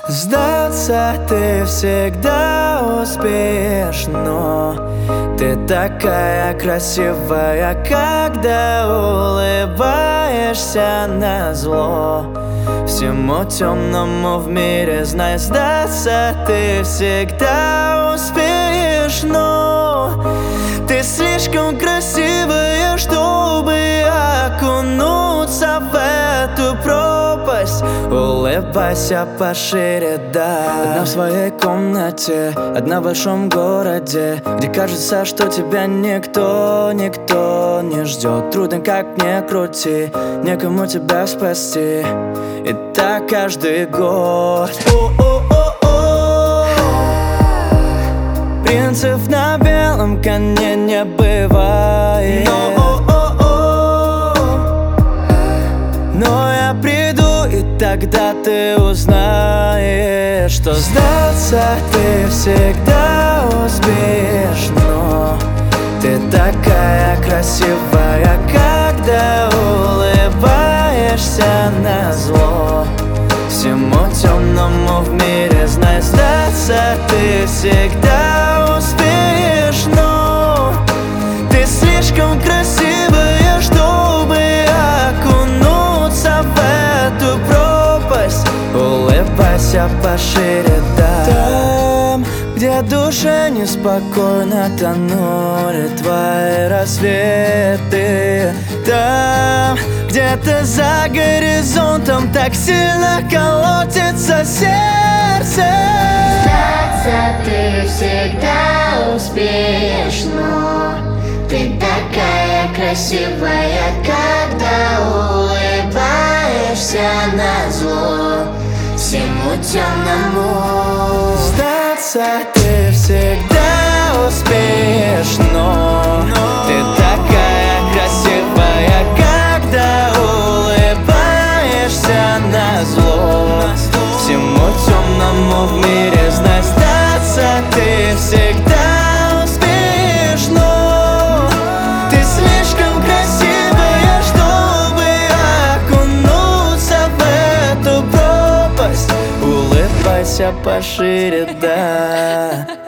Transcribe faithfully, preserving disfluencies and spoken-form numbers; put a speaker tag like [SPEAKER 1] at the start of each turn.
[SPEAKER 1] Сдаться ты всегда успеешь, но ты такая красивая, когда улыбаешься назло всему темному в мире. Знай, сдаться ты всегда успеешь, но ты слишком красивая, чтобы окунуться в эту пропасть. Улыбайся пошире, да. Одна в своей комнате, одна в большом городе, где кажется, что тебя никто, никто не ждет. Трудно, как ни крути, некому тебя спасти. И так каждый год. О-о-о-о. Принцев на белом коне не бывает. Но я приду, и тогда ты узнаешь, что сдаться ты всегда успеешь, но ты такая красивая, когда улыбаешься назло всему темному в мире. Знай, сдаться ты всегда успеешь, но ты слишком красивая, чтобы окунуться в эту пропасть. Улыбайся пошире, да. Там, где душе неспокойно тонули твои рассветы, там, где-то за горизонтом так сильно колотится сердце.
[SPEAKER 2] Сдаться ты всегда успеешь, но ты такая красивая, когда улыбаешься назло всему темному.
[SPEAKER 1] Сдаться ты всегда успеешь, но ты такая красивая, когда улыбаешься назло всему темному в мире. Знай, сдаться ты всегда успеешь, но ты слишком красивая, чтобы окунуться в эту пропасть. Улыбайся пошире, да.